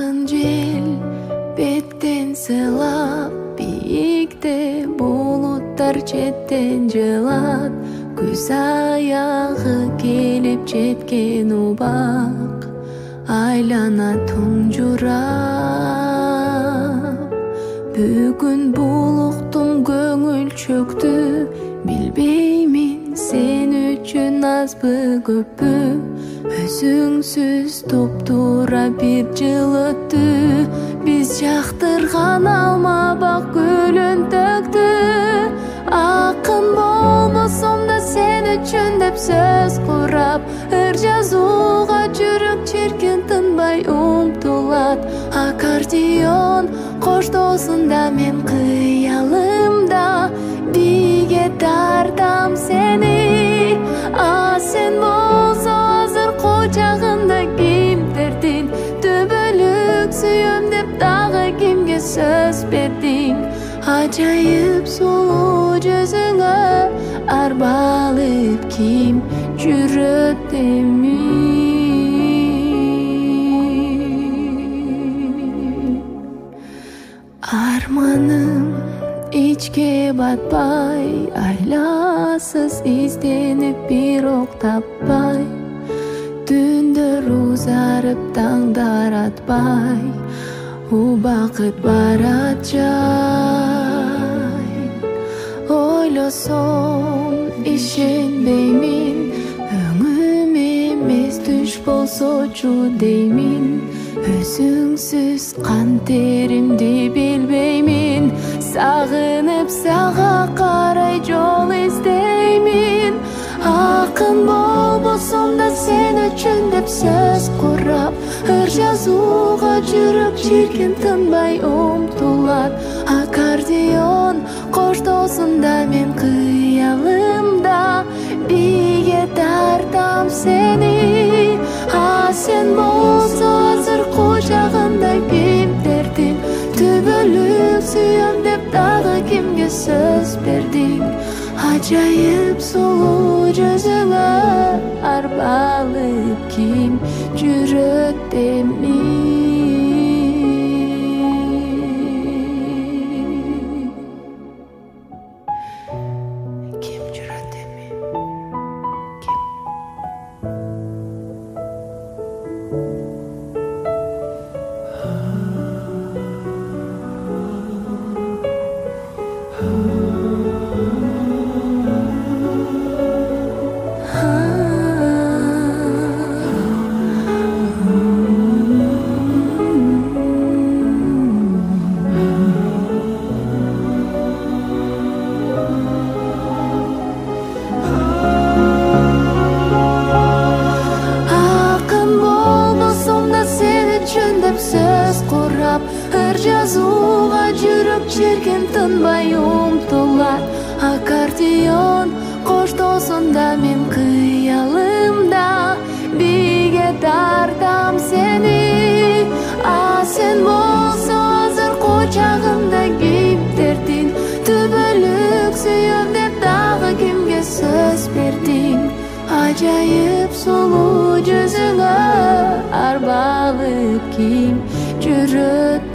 Salkın jel betten sılap, biikte bulutlar çetten jılat. Күз аяғы келіп жеткен убак, айлана тұнжырап. Бүгін булуктум көңіл чөктү, билбеймин сен үчүн азбы көппү. Өзүңсүз топтура бир жыл өттү, биз жактырган алма бак гүлүн төктү. Акын болбосом да сен үчүн деп сөз курап, ыр жазууга жүрөк чиркин тынбай умтулат. Аккордеон коштоосунда мен кыялымда, биге тартам сени. Сен болсо азыр кочагында кимдердин, түбөлүк сүйөм деп дагы кимге сөз бердиң. Acayip sulu жүзүңө арбалып ким жүрөт эми. Арманым ичке батпай, айласыз изденип бирок таппай. Түндөр узарып таңдар атпай, убакыт барат жай. Ойлосом ишенбеймин, өңүм эмес түш болсочу деймин. Өзүңсүз кан теримди билбеймин, сагынып сага карай жол издеймин. Акын болбосом да сен үчүн деп сөз курап, ыр жазууга жүрөк чиркин тынбай умтулат. Аккордеон коштоосунда мен кыялымда, биге тартам сени. Сен болсо азыр кочагында кимдердин, түбөлүк сүйөм деп дагы кимге сөз бердиң. Acayip sulu жүзүңө арбалып ким жүрөт эми. Ким жүрөт эми? Ким? Сөз курап, ыр жазууга жүрөк чиркин тынбай умтулат. Аккордеон коштоосунда мен кыялымда, биге тартам сени. Сен болсо азыр кочагында кимдердин, түбөлүк сүйөм деп дагы кимге сөз бердиң. Acayip sulu жүзүңө арбалып ким жүрөт